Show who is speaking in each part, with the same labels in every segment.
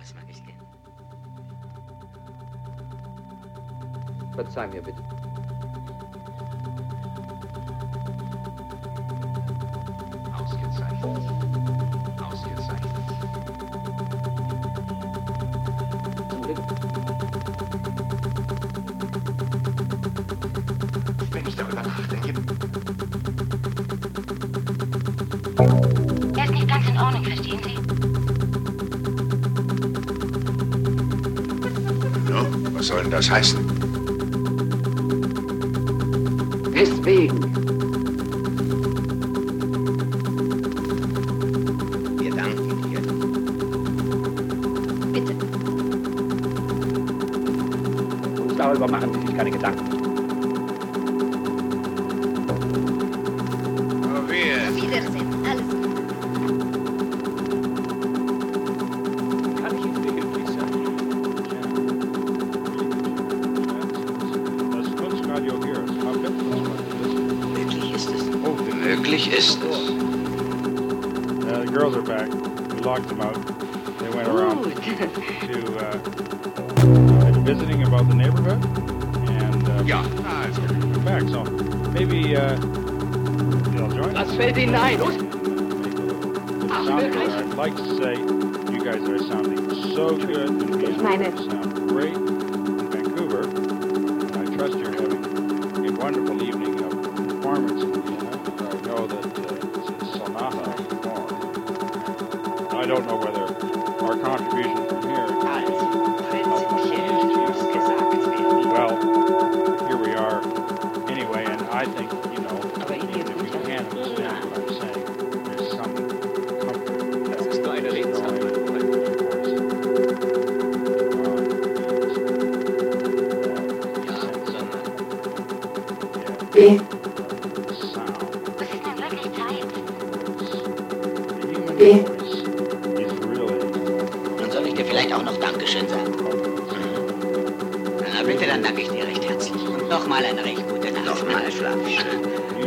Speaker 1: Was mag ich denn?
Speaker 2: Verzeih mir bitte.
Speaker 3: Ausgezeichnet. Ausgezeichnet.
Speaker 2: Zum Glück.
Speaker 3: Wenn ich darüber nachdenke.
Speaker 4: Er ist nicht ganz in Ordnung, verstehen Sie?
Speaker 3: No, was soll denn das heißen?
Speaker 2: Deswegen.
Speaker 1: Wir danken dir.
Speaker 4: Bitte.
Speaker 2: Uns darüber machen Sie sich keine Gedanken.
Speaker 3: Oh, wir.
Speaker 4: Auf Wiedersehen. Alles Gute.
Speaker 2: Kann ich Ihnen behilflich sein?
Speaker 5: Das Kunstradio hier ist.
Speaker 1: Möglich ist es.
Speaker 5: Oh,
Speaker 1: Möglich ist es.
Speaker 5: the girls are back. We locked them out. They went around to visiting about the neighborhood, and
Speaker 3: Ja, also.
Speaker 5: come back. So maybe you'll join us.
Speaker 2: Was fällt Ihnen ein? Los!
Speaker 5: Ach,
Speaker 2: wirklich?
Speaker 5: I'd like to say you guys are sounding so good. And
Speaker 4: Ich meine-
Speaker 5: you sound great in Vancouver. And I trust you're having a wonderful evening of performance in Vienna. I know that it's Sonata tomorrow. I don't know whether our contribution from here.
Speaker 1: Also, prinzipiell muss gesagt werden.
Speaker 5: Well, here we are anyway, and I think, you know,
Speaker 1: Aber in
Speaker 5: even
Speaker 1: Ihrem
Speaker 5: if you can't understand what I'm saying, there's some comfort.
Speaker 1: Das ist nur eine Lebenshandlung.
Speaker 4: Was ist denn wirklich Zeit?
Speaker 1: Dann soll ich dir vielleicht auch noch Dankeschön sagen. Na bitte, dann danke ich dir recht herzlich. Und nochmal eine recht gute Nacht. Nochmal schlaf schön.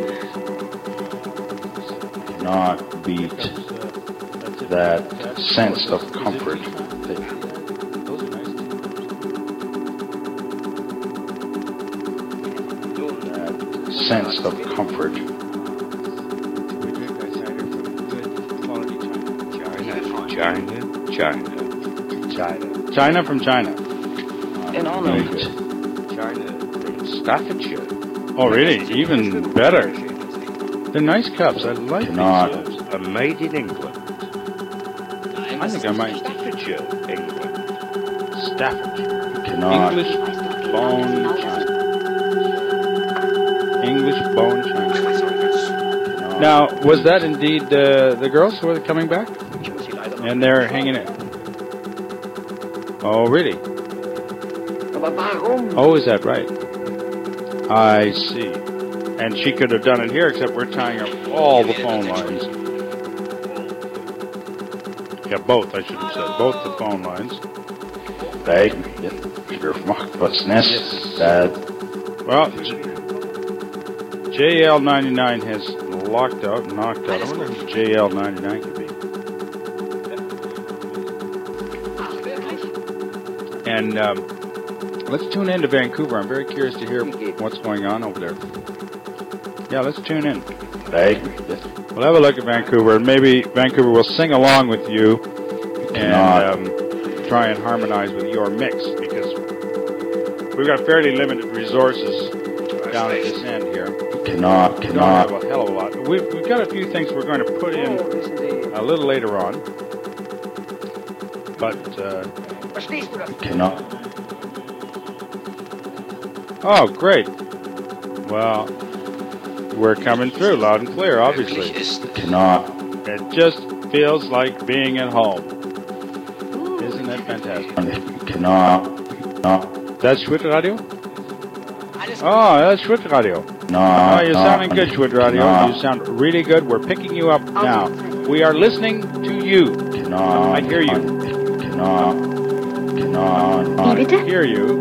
Speaker 5: Not beat that sense of comfort. That sense of comfort. China from China.
Speaker 2: In Ordnung.
Speaker 5: China from Staffordshire. Oh, really? Even better. They're nice cups. I like these.
Speaker 6: Are made in England.
Speaker 5: I think I might.
Speaker 6: Staffordshire, England.
Speaker 5: Staffordshire.
Speaker 4: Cannot.
Speaker 5: English bone China. English bone China. Now, was that indeed the girls who were coming back?
Speaker 2: Ich muss Sie leider noch.
Speaker 5: And they're hanging in. Oh, really?
Speaker 2: Aber warum?
Speaker 5: Oh, is that right? I see. And she could have done it here, except we're tying up all the phone lines. Yeah, both, I should have said. Both the phone lines. Well, JL99 has knocked out. I wonder who JL99 could be.
Speaker 2: Ach, wirklich?
Speaker 5: And let's tune in to Vancouver. I'm very curious to hear what's going on over there. Yeah, let's tune in. We'll have a look at Vancouver, and maybe Vancouver will sing along with you and try and harmonize with your mix, because we've got fairly limited resources down at this end here. We don't have a hell of a lot. We've got a few things we're going to put in
Speaker 2: Wissen Sie,
Speaker 5: a little later on, but
Speaker 2: verstehst du das?
Speaker 5: oh, great. Well, we're coming through loud and clear, obviously.
Speaker 1: Möglich ist es.
Speaker 5: It just feels like being at home. Isn't that fantastic? That's Schwittradio?
Speaker 1: Alles
Speaker 5: Oh, that's Schwittradio. Oh, you're sounding good, Schwittradio. You sound really good. We're picking you up now. We are listening to you. I hear you.
Speaker 4: Wie bitte?
Speaker 5: I hear you.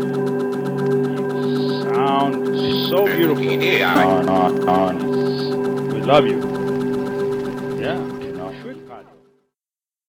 Speaker 5: You sound so beautiful.
Speaker 1: Ja.
Speaker 5: We love you.